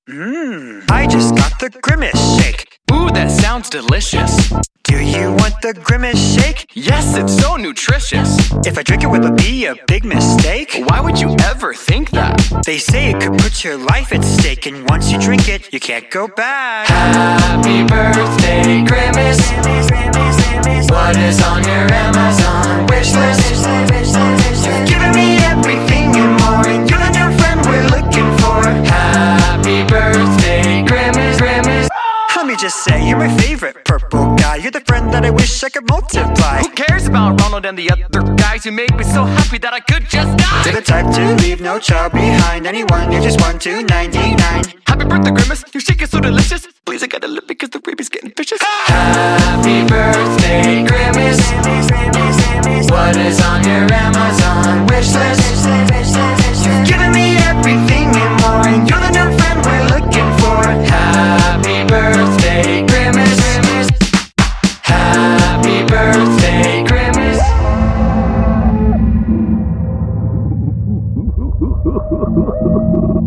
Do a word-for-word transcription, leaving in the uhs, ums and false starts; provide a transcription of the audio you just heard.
Mmm, I just got the Grimace shake. Ooh, that sounds delicious. Do you want the Grimace shake? Yes, it's so nutritious. If I drink it, will it be a big mistake? Why would you ever think that? They say it could put your life at stake, and once you drink it, you can't go back. Happy birthday, Grimace. What is on your Amazon wish list? You've given me everything and more, and you're the new friend we're looking for. Happy birthday, Grimace, Grimace. Let me just say, you're my favorite purple guy. You're the friend that I wish I could multiply. Who cares about Ronald and the other guys? You make me so happy that I could just die. You're the type to leave no child behind. Anyone, you're just one to ninety-nine. Happy birthday, Grimace. Your shake is so delicious. Please, I gotta live because the baby's getting vicious. Happy birthday, Grimace. What is on your Amazon wish list?